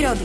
prírody.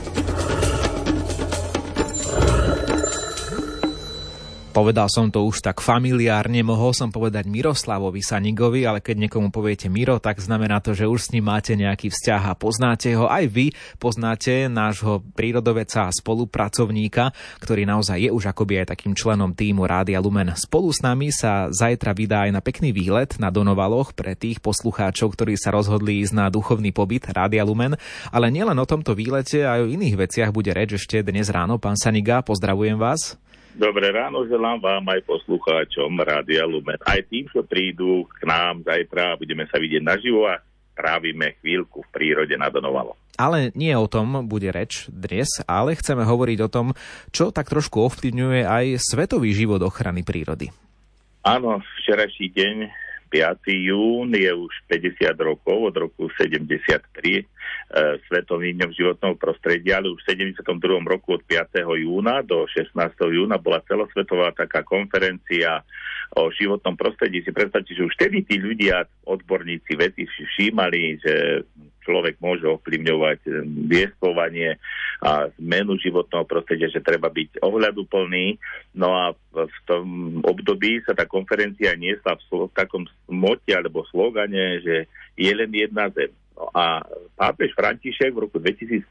Povedal som to už tak familiárne, mohol som povedať Miroslavovi Sanigovi, ale keď niekomu poviete Miro, tak znamená to, že už s ním máte nejaký vzťah a poznáte ho. Aj vy poznáte nášho prírodovedca a spolupracovníka, ktorý naozaj je už akoby aj takým členom tímu Rádia Lumen. Spolu s nami sa zajtra vydá aj na pekný výlet na Donovaloch pre tých poslucháčov, ktorí sa rozhodli ísť na duchovný pobyt Rádia Lumen. Ale nielen o tomto výlete, aj o iných veciach bude reč ešte dnes ráno. Pán Saniga, pozdravujem vás. Dobré ráno, želám vám aj poslucháčom Rádia Lumen. Aj tým, čo prídu k nám zajtra, budeme sa vidieť naživo a trávime chvíľku v prírode na Donovalo. Ale nie o tom bude reč dnes, ale chceme hovoriť o tom, čo tak trošku ovplyvňuje aj svetový život ochrany prírody. Áno, včerajší deň, 5. jún, je už 50 rokov, od roku 73, Svetovým dňom životného prostredia, ale už v 72. roku od 5. júna do 16. júna bola celosvetová taká konferencia o životnom prostredí. Si predstavte, že už vtedy tí ľudia, odborníci, vedci všímali, že človek môže ovplyvňovať vieskovanie a zmenu životného prostredia, že treba byť ohľaduplný. No a v tom období sa tá konferencia niesla v takom mote alebo slogane, že je len jedna zem. No a pápež František v roku 2015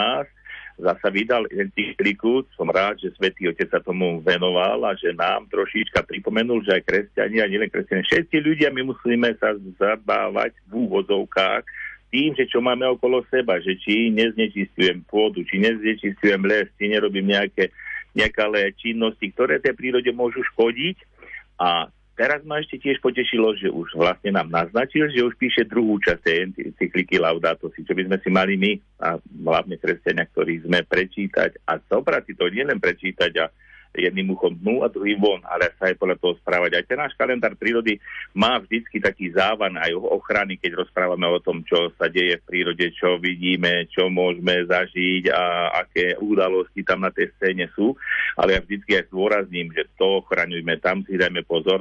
zasa vydal encykliku. Som rád, že Svätý Otec sa tomu venoval a že nám trošička pripomenul, že aj kresťania, a nielen kresťania, všetci ľudia, my musíme sa zabávať v úvodzovkách tým, že čo máme okolo seba, že či neznečistujem pôdu, či neznečistujem les, či nerobím nejaké činnosti, ktoré tej prírode môžu škodiť. A teraz ma ešte tiež potešilo, že už vlastne nám naznačil, že už píše druhú časť tej encykliky Laudato Si, čo by sme si mali my, a hlavne kresťania, ktorí sme, prečítať a zobrať si to, nielen prečítať a jedným uchom dnu a druhým von, ale sa aj podľa toho správať. Aj ten náš kalendár prírody má vždycky taký závan aj ochrany, keď rozprávame o tom, čo sa deje v prírode, čo vidíme, čo môžeme zažiť a aké udalosti tam na tej scéne sú. Ale ja vždycky aj zdôrazním, že to ochraňujme, tam si dajme pozor.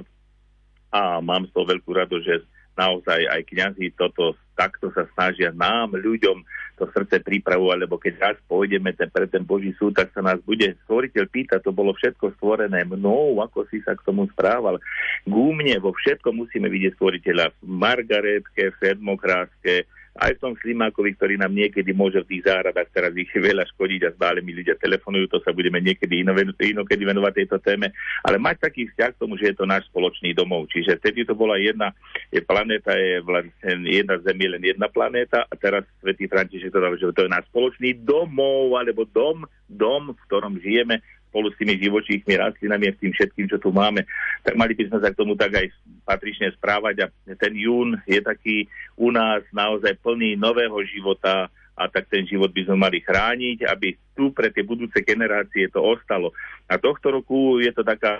A mám z toho veľkú radosť, že naozaj aj kňazi takto sa snažia nám, ľuďom, to srdce pripravovať, lebo keď raz pôjdeme pre ten Boží súd, tak sa nás bude stvoriteľ pýtať, to bolo všetko stvorené mnou, ako si sa k tomu správal. Gúmne, vo všetkom musíme vidieť stvoriteľa v Margaretke, v Sedmokráske, aj v tom Slimákovi, ktorý nám niekedy môže v tých záhradách teraz ich veľa škodiť a stále mi ľudia telefonujú, to sa budeme niekedy inokedy venovať tejto téme, ale mať taký vzťah k tomu, že je to náš spoločný domov. Čiže vtedy to bola planéta je vlastne jedna Zem, je len jedna planéta a teraz Svätý František to dal, že to je náš spoločný domov, alebo dom, v ktorom žijeme spolu s tými živočíchmi, rastlinami a s tým všetkým, čo tu máme, tak mali by sme sa k tomu tak aj patrične správať a ten jún je taký u nás naozaj plný nového života a tak ten život by sme mali chrániť, aby tu pre tie budúce generácie to ostalo. A tohto roku je to taká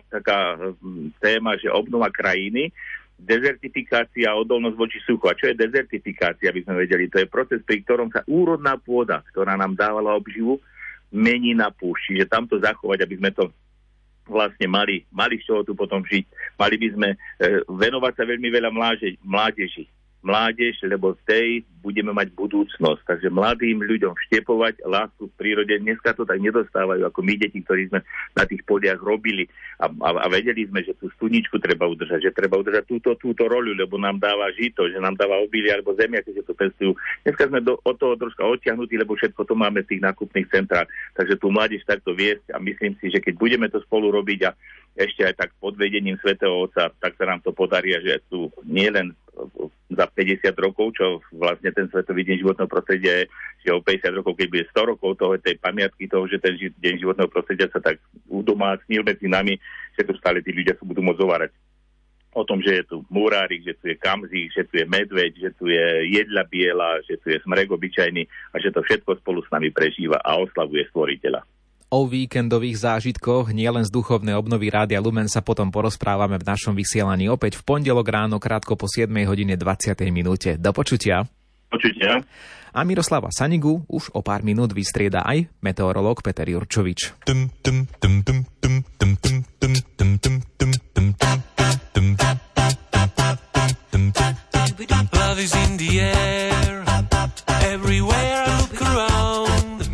téma, že obnova krajiny, dezertifikácia a odolnosť voči suchu. A čo je dezertifikácia, aby sme vedeli? To je proces, pri ktorom sa úrodná pôda, ktorá nám dávala obživu, mení na púšť. Čiže tam to zachovať, aby sme to vlastne mali z čoho tu potom žiť. Mali by sme venovať sa veľmi veľa mládeži. Mládež, lebo z tej budeme mať budúcnosť. Takže mladým ľuďom vštepovať lásku v prírode. Dneska to tak nedostávajú, ako my deti, ktorí sme na tých poliach robili a vedeli sme, že tú studničku treba udržať, že treba udržať túto roľu, lebo nám dáva žito, že nám dáva obilie alebo zemia, keď to pestujú. Dneska sme od toho troška odtiahnutí, lebo všetko to máme v tých nákupných centrách. Takže tú mládež takto viesť a myslím si, že keď budeme to spolu robiť a ešte aj tak pod vedením Svätého Otca, tak sa nám to podarí, že tu nie len za 50 rokov, čo vlastne ten Svetový deň životného prostredia je, že o 50 rokov, keď bude 100 rokov tej pamiatky toho, že ten deň životného prostredia sa tak udomácnil medzi nami, že tu stále tí ľudia sa budú môcť zhovárať o tom, že je tu murárik, že tu je kamzík, že tu je medveď, že tu je jedľa biela, že tu je smrek obyčajný a že to všetko spolu s nami prežíva a oslavuje stvoriteľa. O víkendových zážitkoch nielen z duchovnej obnovy Rádia Lumen sa potom porozprávame v našom vysielaní opäť v pondelok ráno krátko po 7:20. Do počutia. Počutia. A Miroslava Sanigu už o pár minút vystrieda aj meteorológ Peter Jurčovič. Love is in the air. Everywhere I look around,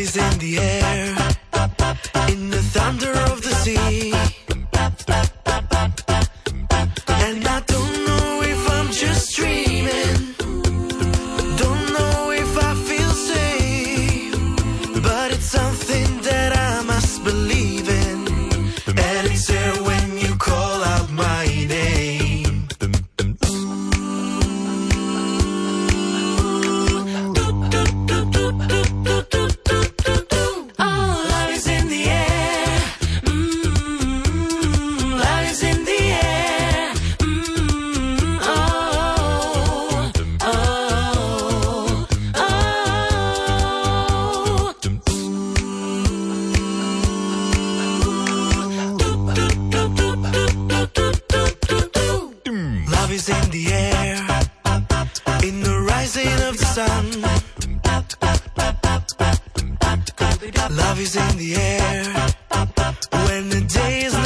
is in the air, in the thunder of the sea. And I don't know if I'm just dreaming, don't know if I feel safe, but it's something that I must believe in, and it's there when you call out my name. In the air, in the rising of the sun. Love is in the air, when the day is